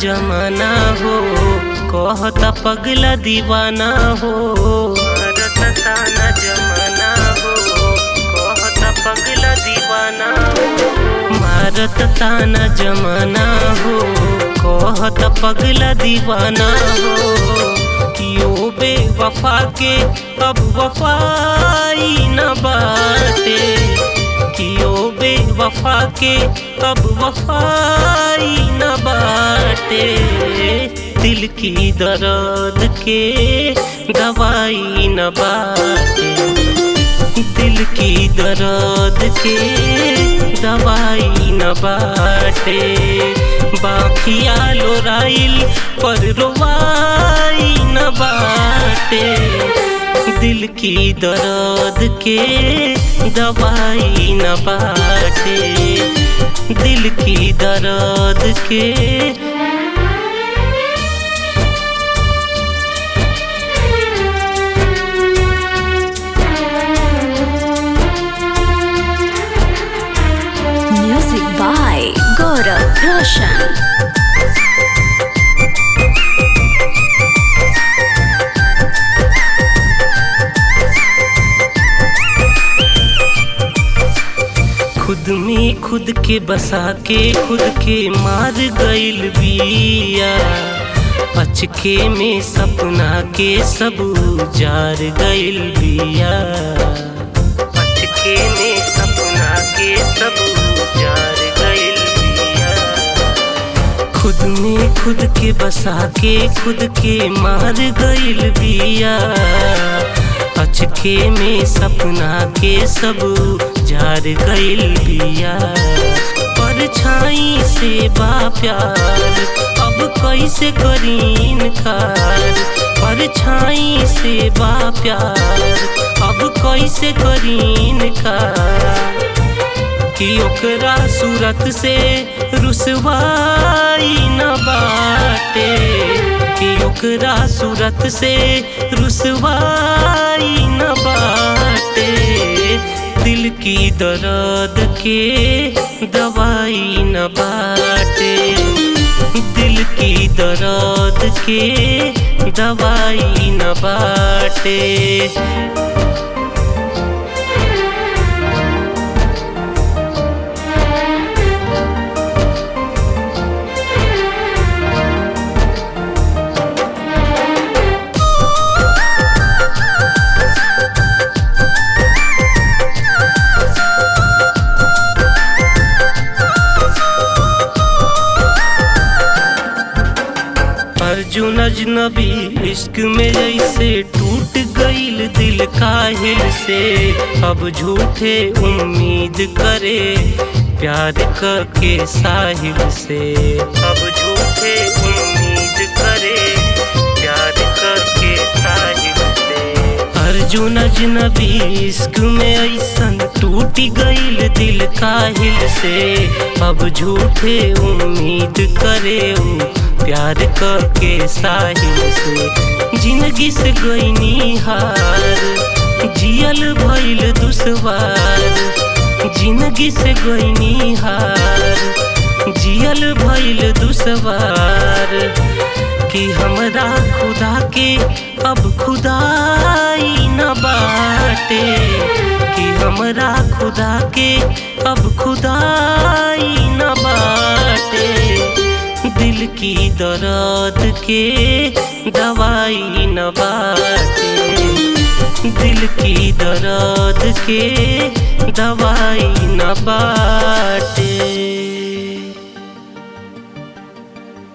जमाना हो, कहता पगला दीवाना हो। मारत ताना जमाना हो, कहता पगला दीवाना हो। मारत ताना जमाना हो, कहता पगला दीवाना हो। कियो बेवफा के अब वफाई न बाटे, कियो बेवफा के अब वफाई न बाटे। दिल की दर्द के दवाई न बाटे, दिल की दर्द के दवाई न बाटे। बाखिया लोराइल पर रोवाई न बाटे, दिल की दर्द के दवाई न बाटे, दिल की दर्द के। Music by Gaurav Roshan. खुद में खुद के बसा के खुद के मार गइल बिया। अचके में सपना के सब उजार गइल बिया। अचके में सपना के सब उजार गइल बिया। खुद में खुद के बसा के खुद के मार गइल बिया। अचके में सपना के सब जार गइल बिया। परछाई से बा प्यार अब कैसे करी इनकार। परछाई से बा प्यार अब कैसे करी इनकार। कि ओकरा सूरत से रुसवाई न बाटे, कि ओकरा सूरत से रुसवाई न बाटे। दिल की दर्द के दवाई न बाटे, दिल की दर्द के दवाई न बाटे। अर्जुन अजनबी इश्क में जैसे टूट गइल दिल काहिल से। अब झूठे उम्मीद करे प्यार के साहिल से। अब झूठे उम्मीद करे प्यार के साहिल से। अर्जुन अजनबी इश्क में ऐसन टूट गइल दिल काहिल से। अब झूठे उम्मीद करे प्यार के साहिल से। जिंदगी से गइनी हार जियल भइल दुश्वार। जिंदगी से गइनी हार जियल भइल दुश्वार। कि हमरा खुदा के अब खुदाई न बाटे, कि हमरा खुदा के अब खुदाई न बाटे। दिल की दर्द के दवाई न बाटे, दिल की दर्द के दवाई न बाटे।